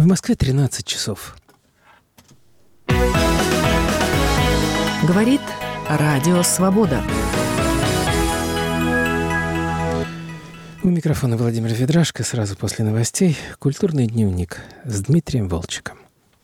В Москве 13 часов. Говорит Радио Свобода. У микрофона Владимир Ведрашко. Сразу после новостей «Культурный дневник» с Дмитрием Волчиком.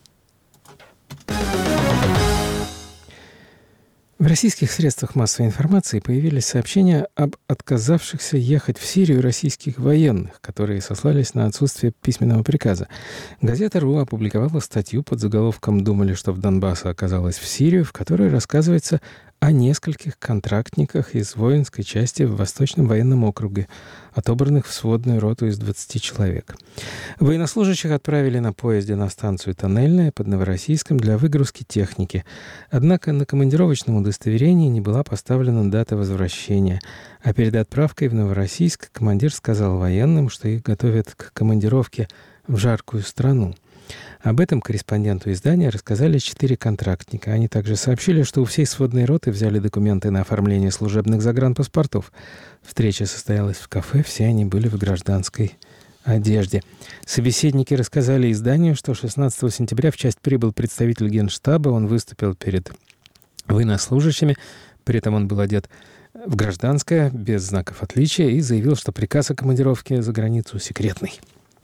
В российских средствах массовой информации появились сообщения об отказавшихся ехать в Сирию российских военных, которые сослались на отсутствие письменного приказа. Газета «РУ» опубликовала статью под заголовком «Думали, что в Донбасс оказалась в Сирию», в которой рассказывается о нескольких контрактниках из воинской части в Восточном военном округе, отобранных в сводную роту из 20 человек. Военнослужащих отправили на поезде на станцию Тоннельная под Новороссийском для выгрузки техники. Однако на командировочном удостоверении не была поставлена дата возвращения, а перед отправкой в Новороссийск командир сказал военным, что их готовят к командировке в жаркую страну. Об этом корреспонденту издания рассказали 4 контрактника. Они также сообщили, что у всей сводной роты взяли документы на оформление служебных загранпаспортов. Встреча состоялась в кафе, все они были в гражданской одежде. Собеседники рассказали изданию, что 16 сентября в часть прибыл представитель Генштаба. Он выступил перед военнослужащими. При этом он был одет в гражданское, без знаков отличия, и заявил, что приказ о командировке за границу секретный.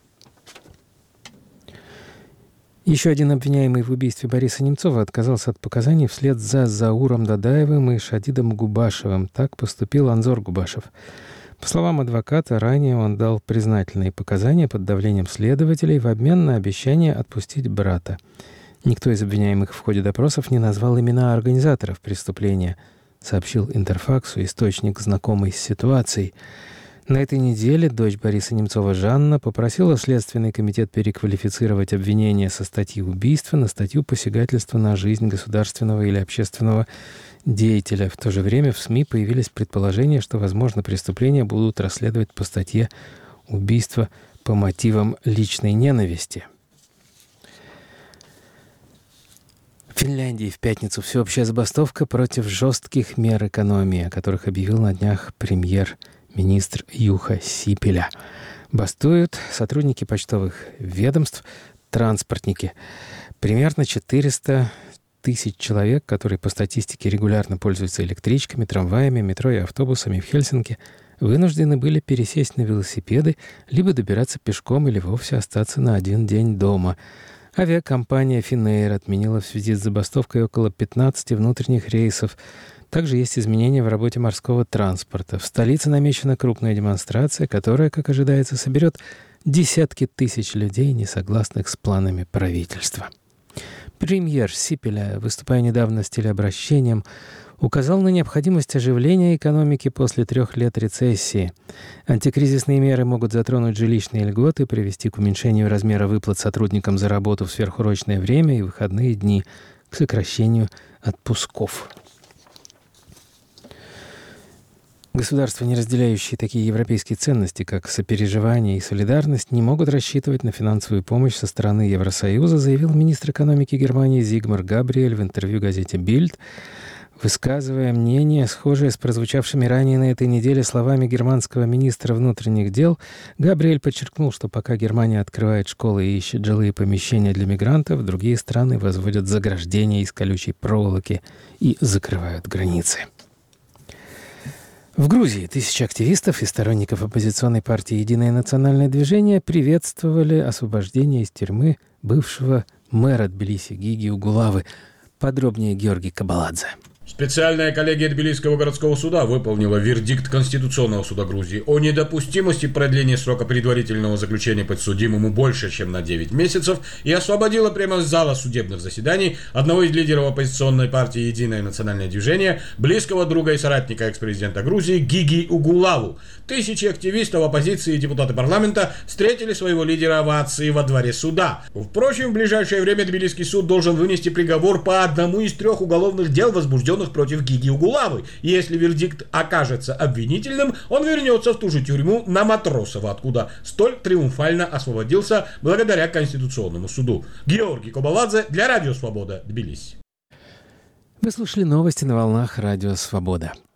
Еще один обвиняемый в убийстве Бориса Немцова отказался от показаний вслед за Зауром Дадаевым и Шадидом Губашевым. Так поступил Анзор Губашев. По словам адвоката, ранее он дал признательные показания под давлением следователей в обмен на обещание отпустить брата. Никто из обвиняемых в ходе допросов не назвал имена организаторов преступления, сообщил Интерфаксу источник, знакомый с ситуацией. На этой неделе дочь Бориса Немцова Жанна попросила Следственный комитет переквалифицировать обвинение со статьи убийства на статью посягательства на жизнь государственного или общественного деятеля. В то же время в СМИ появились предположения, что, возможно, преступления будут расследовать по статье убийства по мотивам личной ненависти. В Финляндии в пятницу всеобщая забастовка против жестких мер экономии, о которых объявил на днях премьер-министр Юха Сипилä. Бастуют сотрудники почтовых ведомств, транспортники. Примерно 400 тысяч человек, которые по статистике регулярно пользуются электричками, трамваями, метро и автобусами в Хельсинки, вынуждены были пересесть на велосипеды, либо добираться пешком или вовсе остаться на один день дома. Авиакомпания Finnair отменила в связи с забастовкой около 15 внутренних рейсов. Также есть изменения в работе морского транспорта. В столице намечена крупная демонстрация, которая, как ожидается, соберет десятки тысяч людей, не согласных с планами правительства. Премьер Сипилä, выступая недавно с телеобращением, указал на необходимость оживления экономики после 3 лет рецессии. Антикризисные меры могут затронуть жилищные льготы, привести к уменьшению размера выплат сотрудникам за работу в сверхурочное время и выходные дни, к сокращению отпусков. Государства, не разделяющие такие европейские ценности, как сопереживание и солидарность, не могут рассчитывать на финансовую помощь со стороны Евросоюза, заявил министр экономики Германии Зигмар Габриэль в интервью газете «Бильд», высказывая мнение, схожее с прозвучавшими ранее на этой неделе словами германского министра внутренних дел. Габриэль подчеркнул, что пока Германия открывает школы и ищет жилые помещения для мигрантов, другие страны возводят заграждения из колючей проволоки и закрывают границы. В Грузии тысячи активистов и сторонников оппозиционной партии «Единое национальное движение» приветствовали освобождение из тюрьмы бывшего мэра Тбилиси Гиги Угулавы. Подробнее Георгий Кабаладзе. Специальная коллегия Тбилисского городского суда выполнила вердикт Конституционного суда Грузии о недопустимости продления срока предварительного заключения подсудимому больше, чем на 9 месяцев, и освободила прямо из зала судебных заседаний одного из лидеров оппозиционной партии «Единое национальное движение», близкого друга и соратника экс-президента Грузии Гиги Угулаву. Тысячи активистов оппозиции и депутаты парламента встретили своего лидера овацией во дворе суда. Впрочем, в ближайшее время Тбилисский суд должен вынести приговор по одному из 3 уголовных дел, возбужденных против Гиги Угулавы. Если вердикт окажется обвинительным, он вернется в ту же тюрьму на Матросово, откуда столь триумфально освободился благодаря Конституционному суду. Георгий Кабаладзе для Радио Свобода, Тбилиси. Вы слушали новости на волнах Радио Свобода.